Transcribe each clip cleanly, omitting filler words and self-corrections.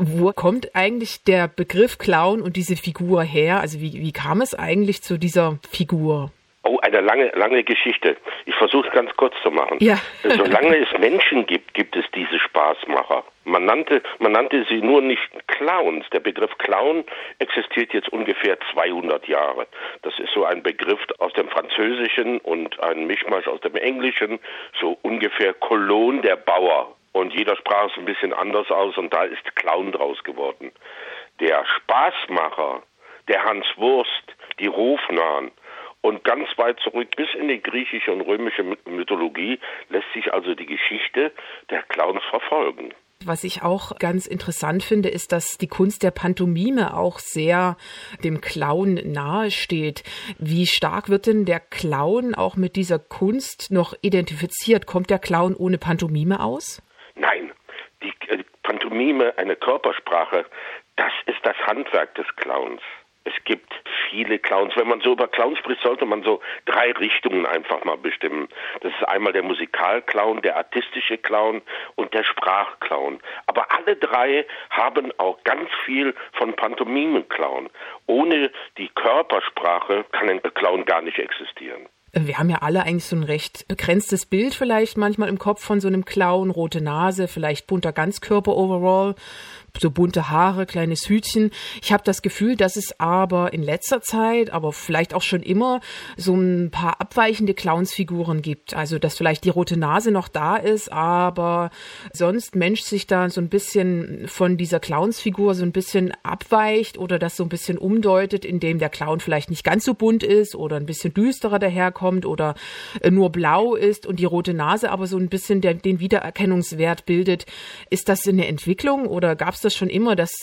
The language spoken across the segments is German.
Wo kommt eigentlich der Begriff Clown und diese Figur her? Also wie kam es eigentlich zu dieser Figur? Oh, eine lange Geschichte. Ich versuche es ganz kurz zu machen. Ja. Solange es Menschen gibt, gibt es diese Spaßmacher. Man nannte sie nur nicht Clowns. Der Begriff Clown existiert jetzt ungefähr 200 Jahre. Das ist so ein Begriff aus dem Französischen und ein Mischmasch aus dem Englischen, so ungefähr Cologne der Bauer. Und jeder sprach es ein bisschen anders aus und da ist Clown draus geworden. Der Spaßmacher, der Hans Wurst, die Hofnarren, und ganz weit zurück bis in die griechische und römische Mythologie lässt sich also die Geschichte der Clowns verfolgen. Was ich auch ganz interessant finde, ist, dass die Kunst der Pantomime auch sehr dem Clown nahesteht. Wie stark wird denn der Clown auch mit dieser Kunst noch identifiziert? Kommt der Clown ohne Pantomime aus? Nein, die Pantomime, eine Körpersprache, das ist das Handwerk des Clowns. Es gibt viele Clowns. Wenn man so über Clowns spricht, sollte man so 3 Richtungen einfach mal bestimmen. Das ist einmal der Musikalclown, der artistische Clown und der Sprachclown. Aber alle 3 haben auch ganz viel von Pantomimenclown. Ohne die Körpersprache kann ein Clown gar nicht existieren. Wir haben ja alle eigentlich so ein recht begrenztes Bild vielleicht manchmal im Kopf von so einem Clown. Rote Nase, vielleicht bunter Ganzkörper-Overall, so bunte Haare, kleines Hütchen. Ich habe das Gefühl, dass es aber in letzter Zeit, aber vielleicht auch schon immer, so ein paar abweichende Clownsfiguren gibt. Also, dass vielleicht die rote Nase noch da ist, aber sonst Mensch sich da so ein bisschen von dieser Clownsfigur so ein bisschen abweicht oder das so ein bisschen umdeutet, indem der Clown vielleicht nicht ganz so bunt ist oder ein bisschen düsterer daherkommt oder nur blau ist und die rote Nase aber so ein bisschen den Wiedererkennungswert bildet. Ist das eine Entwicklung oder gab es das schon immer, dass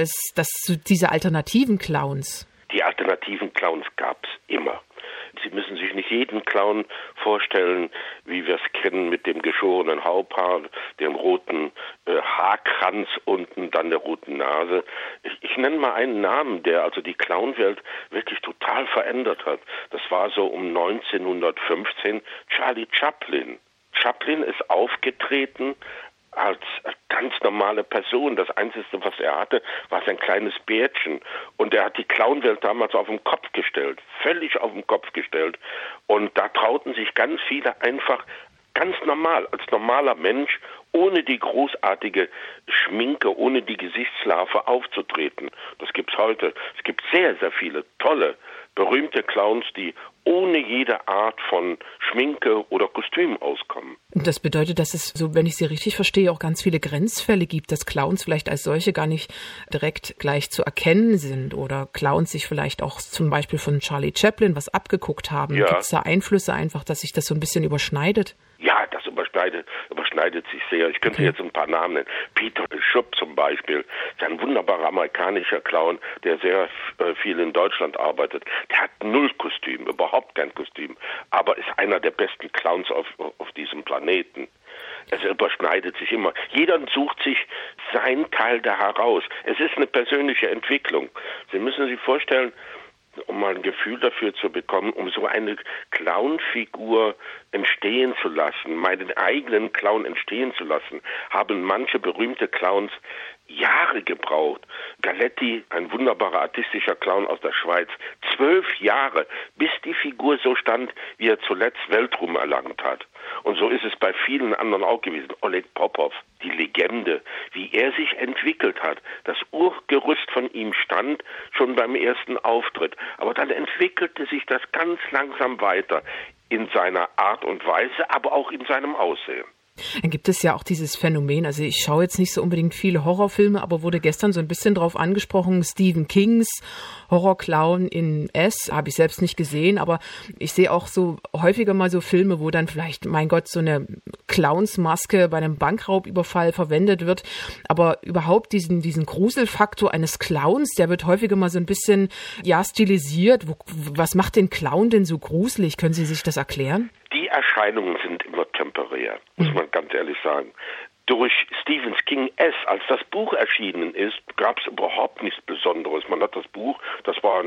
diese alternativen Clowns? Die alternativen Clowns gab es immer. Sie müssen sich nicht jeden Clown vorstellen, wie wir es kennen, mit dem geschorenen Haupthaar, dem roten Haarkranz unten, dann der roten Nase. Ich nenne mal einen Namen, der also die Clownwelt wirklich total verändert hat. Das war so um 1915 Charlie Chaplin. Chaplin ist aufgetreten als ganz normale Person. Das Einzige, was er hatte, war sein kleines Bärtchen. Und er hat die Clownwelt damals auf den Kopf gestellt, völlig auf den Kopf gestellt. Und da trauten sich ganz viele einfach ganz normal, als normaler Mensch, ohne die großartige Schminke, ohne die Gesichtslarve aufzutreten. Das gibt's heute. Es gibt sehr, sehr viele tolle, berühmte Clowns, die ohne jede Art von Schminke oder Kostüm auskommen. Das bedeutet, dass es, so wenn ich Sie richtig verstehe, auch ganz viele Grenzfälle gibt, dass Clowns vielleicht als solche gar nicht direkt gleich zu erkennen sind oder Clowns sich vielleicht auch zum Beispiel von Charlie Chaplin was abgeguckt haben. Ja. Gibt es da Einflüsse einfach, dass sich das so ein bisschen überschneidet? Ja, das überschneidet sich sehr. Ich könnte jetzt ein paar Namen nennen. Peter Schupp zum Beispiel, ist ein wunderbarer amerikanischer Clown, der sehr viel in Deutschland arbeitet. Der hat 0 Kostüm, überhaupt kein Kostüm, aber ist einer der besten Clowns auf diesem Planeten. Es überschneidet sich immer. Jeder sucht sich sein Teil da heraus. Es ist eine persönliche Entwicklung. Sie müssen sich vorstellen, um mal ein Gefühl dafür zu bekommen, um so eine Clownfigur entstehen zu lassen, meinen eigenen Clown entstehen zu lassen, haben manche berühmte Clowns Jahre gebraucht. Galetti, ein wunderbarer artistischer Clown aus der Schweiz, 12 Jahre, bis die Figur so stand, wie er zuletzt Weltruhm erlangt hat. Und so ist es bei vielen anderen auch gewesen. Oleg Popov, die Legende, wie er sich entwickelt hat. Das Urgerüst von ihm stand schon beim ersten Auftritt. Aber dann entwickelte sich das ganz langsam weiter in seiner Art und Weise, aber auch in seinem Aussehen. Dann gibt es ja auch dieses Phänomen, also ich schaue jetzt nicht so unbedingt viele Horrorfilme, aber wurde gestern so ein bisschen drauf angesprochen, Stephen Kings Horrorclown in S, habe ich selbst nicht gesehen, aber ich sehe auch so häufiger mal so Filme, wo dann vielleicht, mein Gott, so eine Clownsmaske bei einem Bankraubüberfall verwendet wird, aber überhaupt diesen Gruselfaktor eines Clowns, der wird häufiger mal so ein bisschen, ja, stilisiert. Was macht den Clown denn so gruselig? Können Sie sich das erklären? Die Erscheinungen sind immer temporär, muss man ganz ehrlich sagen. Durch Stephen King S., als das Buch erschienen ist, gab es überhaupt nichts Besonderes. Man hat das Buch, es war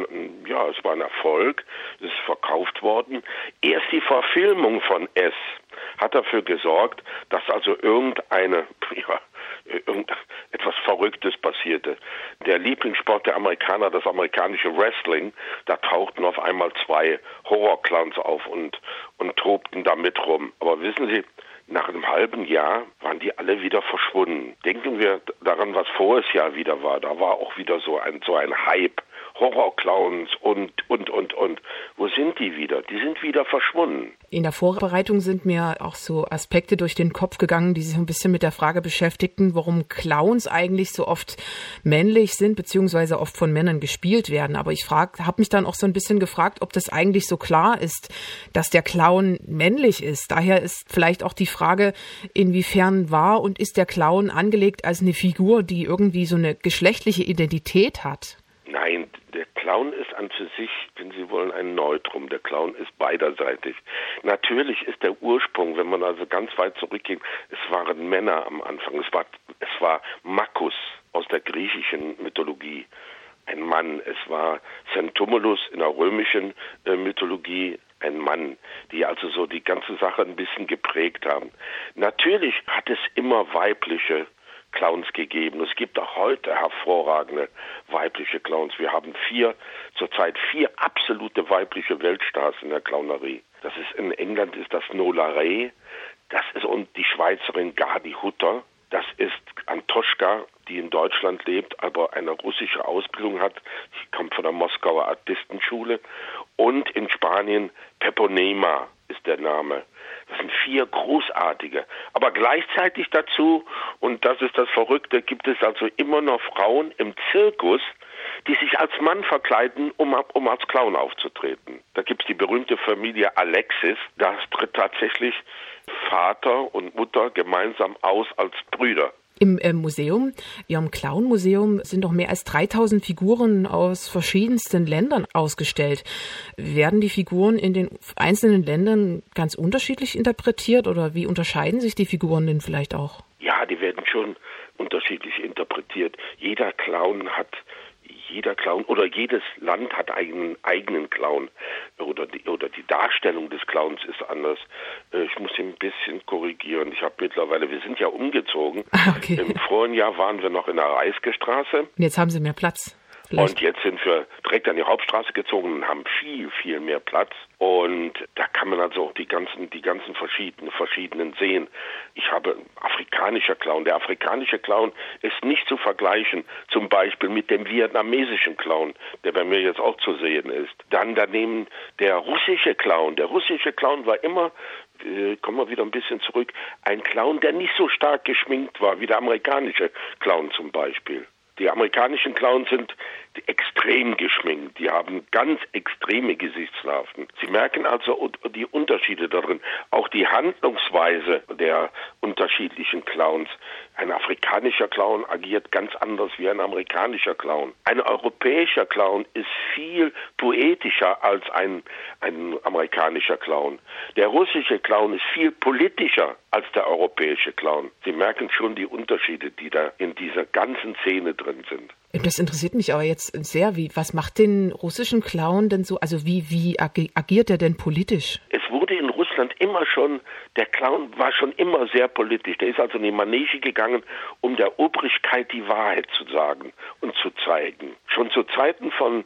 ein Erfolg, es ist verkauft worden. Erst die Verfilmung von S. hat dafür gesorgt, dass also irgendeine etwas Verrücktes passierte. Der Lieblingssport der Amerikaner, das amerikanische Wrestling, da tauchten auf einmal 2 Horrorclowns auf und tobten da mit rum. Aber wissen Sie, nach einem halben Jahr waren die alle wieder verschwunden. Denken wir daran, was voriges Jahr wieder war. Da war auch wieder so ein Hype. Horrorclowns und. Wo sind die wieder? Die sind wieder verschwunden. In der Vorbereitung sind mir auch so Aspekte durch den Kopf gegangen, die sich ein bisschen mit der Frage beschäftigten, warum Clowns eigentlich so oft männlich sind, beziehungsweise oft von Männern gespielt werden. Aber ich habe mich dann auch so ein bisschen gefragt, ob das eigentlich so klar ist, dass der Clown männlich ist. Daher ist vielleicht auch die Frage, inwiefern war und ist der Clown angelegt als eine Figur, die irgendwie so eine geschlechtliche Identität hat? Nein, der Clown ist an für sich, wenn Sie wollen, ein Neutrum. Der Clown ist beiderseitig. Natürlich ist der Ursprung, wenn man also ganz weit zurückgeht, es waren Männer am Anfang. Es war Makkus aus der griechischen Mythologie, ein Mann. Es war Centumulus in der römischen Mythologie, ein Mann, die also so die ganze Sache ein bisschen geprägt haben. Natürlich hat es immer weibliche Clowns gegeben. Es gibt auch heute hervorragende weibliche Clowns. Wir haben zurzeit 4 absolute weibliche Weltstars in der Clownerie. Das ist in England ist das Nola Ray, das ist und die Schweizerin Gadi Hutter, das ist Antoschka, die in Deutschland lebt, aber eine russische Ausbildung hat. Sie kommt von der Moskauer Artistenschule. Und in Spanien Peponema ist der Name. Das sind 4 großartige. Aber gleichzeitig dazu, und das ist das Verrückte, gibt es also immer noch Frauen im Zirkus, die sich als Mann verkleiden, um als Clown aufzutreten. Da gibt es die berühmte Familie Alexis, da tritt tatsächlich Vater und Mutter gemeinsam aus als Brüder. Im Museum, Ihrem Clown-Museum, sind doch mehr als 3000 Figuren aus verschiedensten Ländern ausgestellt. Werden die Figuren in den einzelnen Ländern ganz unterschiedlich interpretiert oder wie unterscheiden sich die Figuren denn vielleicht auch? Ja, die werden schon unterschiedlich interpretiert. Jeder Clown oder jedes Land hat einen eigenen Clown oder die Darstellung des Clowns ist anders. Ich muss ihn ein bisschen korrigieren. Wir sind ja umgezogen. Okay. Im vorigen Jahr waren wir noch in der Reiske-Straße. Und jetzt haben Sie mehr Platz. Vielleicht. Und jetzt sind wir direkt an die Hauptstraße gezogen und haben viel, viel mehr Platz. Und da kann man also auch die ganzen verschiedenen sehen. Ich habe afrikanischer Clown. Der afrikanische Clown ist nicht zu vergleichen, zum Beispiel mit dem vietnamesischen Clown, der bei mir jetzt auch zu sehen ist. Dann daneben der russische Clown. Der russische Clown war immer, kommen wir wieder ein bisschen zurück, ein Clown, der nicht so stark geschminkt war wie der amerikanische Clown zum Beispiel. Die amerikanischen Clowns sind extrem geschminkt. Die haben ganz extreme Gesichtslarven. Sie merken also die Unterschiede darin. Auch die Handlungsweise der unterschiedlichen Clowns. Ein afrikanischer Clown agiert ganz anders wie ein amerikanischer Clown. Ein europäischer Clown ist viel poetischer als ein amerikanischer Clown. Der russische Clown ist viel politischer als der europäische Clown. Sie merken schon die Unterschiede, die da in dieser ganzen Szene drin sind. Das interessiert mich aber jetzt sehr. Was macht den russischen Clown denn so? Also wie agiert er denn politisch? Es wurde in Russland immer schon, der Clown war schon immer sehr politisch. Der ist also in die Manege gegangen, um der Obrigkeit die Wahrheit zu sagen und zu zeigen. Schon zu Zeiten von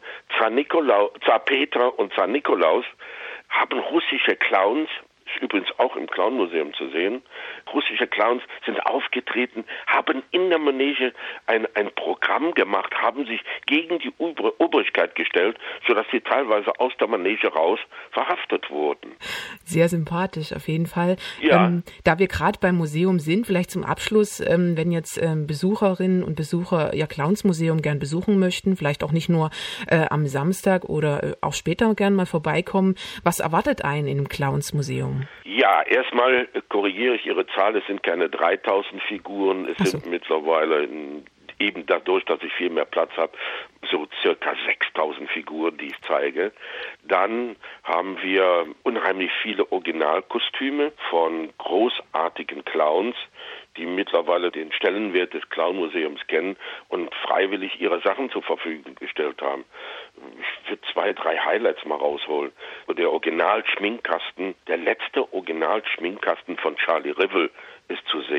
Zar Peter und Zar Nikolaus haben russische Clowns, ist übrigens auch im Clownmuseum zu sehen, russische Clowns sind aufgetreten, haben in der Manege ein Programm gemacht, haben sich gegen die Obrigkeit gestellt, sodass sie teilweise aus der Manege raus verhaftet wurden. Sehr sympathisch, auf jeden Fall. Ja. Da wir gerade beim Museum sind, vielleicht zum Abschluss, wenn jetzt Besucherinnen und Besucher Ihr Clownsmuseum gern besuchen möchten, vielleicht auch nicht nur am Samstag oder auch später gern mal vorbeikommen, was erwartet einen in einem Clownsmuseum? Ja, erstmal korrigiere ich Ihre Zahl, es sind keine 3000 Figuren, es sind mittlerweile eben dadurch, dass ich viel mehr Platz habe, so circa 6000 Figuren, die ich zeige. Dann haben wir unheimlich viele Originalkostüme von großartigen Clowns, die mittlerweile den Stellenwert des Clownmuseums kennen und freiwillig ihre Sachen zur Verfügung gestellt haben. Ich würde 2, 3 Highlights mal rausholen. Der Originalschminkkasten, der letzte Originalschminkkasten von Charlie Rivel ist zu sehen.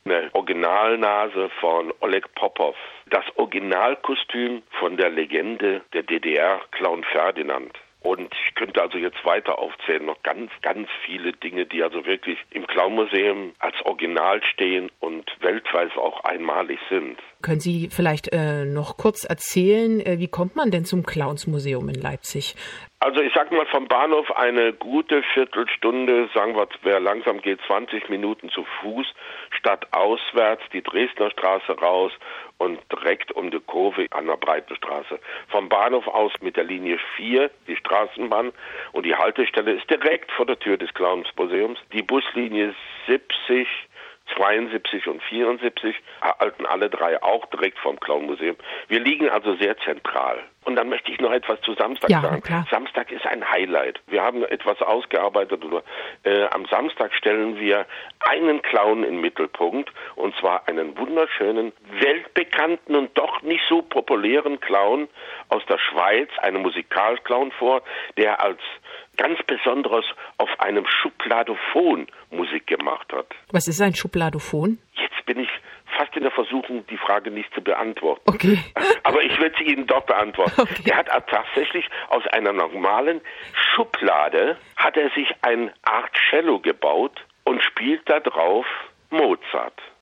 Eine Originalnase von Oleg Popov. Das Originalkostüm von der Legende der DDR, Clown Ferdinand. Und ich könnte also jetzt weiter aufzählen, noch ganz, ganz viele Dinge, die also wirklich im Clownmuseum als Original stehen und weltweit auch einmalig sind. Können Sie vielleicht noch kurz erzählen, wie kommt man denn zum Clownsmuseum in Leipzig? Also ich sag mal, vom Bahnhof eine gute Viertelstunde, sagen wir, wer langsam geht, 20 Minuten zu Fuß, stadtauswärts die Dresdner Straße raus und direkt um die Kurve an der Breitenstraße. Vom Bahnhof aus mit der Linie 4, die Straßenbahn, und die Haltestelle ist direkt vor der Tür des Clownsmuseums. Die Buslinie 70, 72 und 74 halten alle drei auch direkt vom Clownmuseum. Wir liegen also sehr zentral. Und dann möchte ich noch etwas zu Samstag sagen. Klar. Samstag ist ein Highlight. Wir haben etwas ausgearbeitet. Am Samstag stellen wir einen Clown in den Mittelpunkt, und zwar einen wunderschönen, weltbekannten und doch nicht so populären Clown aus der Schweiz, einen Musikalclown vor, der als ganz Besonderes auf einem Schubladophon Musik gemacht hat. Was ist ein Schubladophon? Jetzt bin ich fast in der Versuchung, die Frage nicht zu beantworten. Okay. Aber ich werde sie Ihnen doch beantworten. Okay. Er hat tatsächlich aus einer normalen Schublade, hat er sich eine Art Cello gebaut und spielt da drauf Mozart.